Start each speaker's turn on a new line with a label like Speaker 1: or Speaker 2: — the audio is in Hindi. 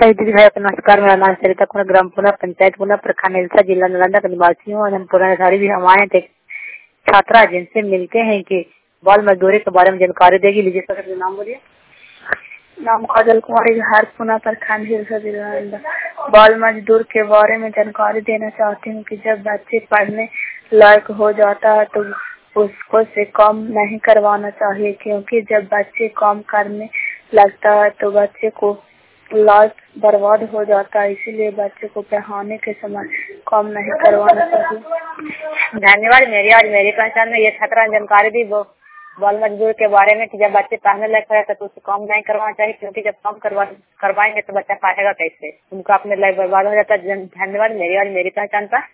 Speaker 1: सभी दीदी भाई नमस्कार। मेरा नाम सरिता कुमार, ग्राम पुना, पंचायत पुना, प्रखंड एलसा, जिला नालंदा का निवासी हूँ। और हम पुराने भी हम आए थे छात्रा जिनसे मिलते हैं कि बाल मजदूरी के बारे में जानकारी देगी। लीजिए सर अपना नाम बोलिए।
Speaker 2: नाम काजल कुमारी, हर पुना प्रखंड एलसा, जिला नालंदा। बाल मजदूर के बारे में जानकारी देना चाहती हूँ कि जब बच्चे पढ़ने लायक हो जाता है तो उसको से काम नहीं करवाना चाहिए, क्योंकि जब बच्चे काम करने लगता है तो बच्चे को लाइफ बर्बाद हो जाता है। इसीलिए बच्चे को पढ़ाने के समय काम नहीं करवाना चाहिए।
Speaker 1: धन्यवाद। मेरी पहचान में ये छात्रा ने जानकारी दी बाल मजदूर के बारे में कि जब बच्चे पढ़ने लायक रहते तो उसे काम नहीं करवाना चाहिए, क्योंकि जब काम करवाएंगे तो बच्चा पढ़ेगा कैसे, उनका अपने लाइफ बर्बाद हो जाता है। धन्यवाद मेरी पहचान पर।